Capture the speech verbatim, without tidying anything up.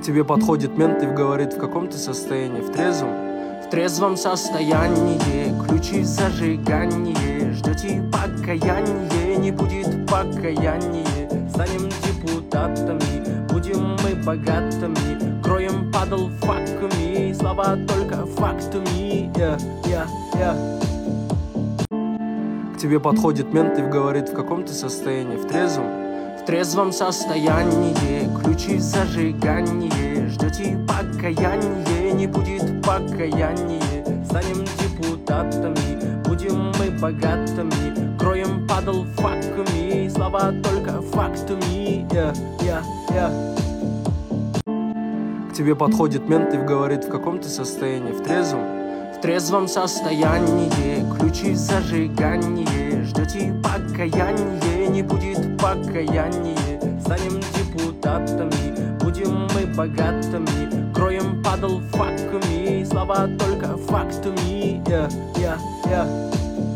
тебе подходит мент и говорит, в каком ты состоянии, в трезвом? В трезвом состоянии, ключи в зажигании, ждете покаяние, не будет покаяния. Станем депутатами, будем мы богатыми, кроем падал факами, слова только фактами. Yeah, yeah, yeah. К тебе подходит мент и говорит, в каком ты состоянии, в трезвом? В трезвом состоянии, ключи в зажигании, ждете покаяние, не будет покаяния. Станем депутатами, будем мы богатыми, кроем падал факами, слова только фактами. Yeah, yeah, yeah. К тебе подходит мент и говорит, в каком ты состоянии, в трезвом? В трезвом состоянии, ключи в зажигании, ждете покаяние, не будет покаяния. Станем депутатами, будем мы богатыми, кроем падал факами, слова только фактами. Yeah, yeah, yeah.